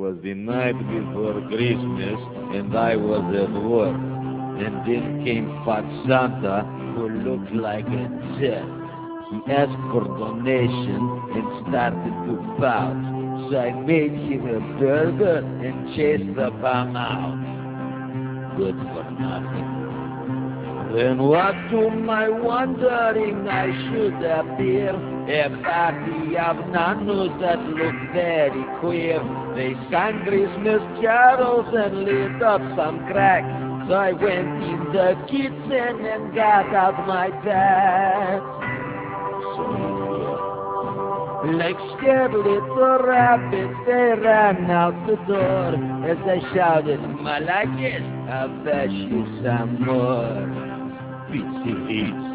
was the night before Christmas, and I was at work. And then came Fat Santa, who looked like a jet. He asked for donation and started to pout. So I made him a burger and chased the bum out. Good for nothing. Then what to my wondering I should appear? A party of nanos that look very queer. They sang Christmas carols and lit up some crack. So I went in the kitchen and got out my bat. Like scared little rabbits, they ran out the door as I shouted, Malakis, I'll fetch you some more. Pizza eats.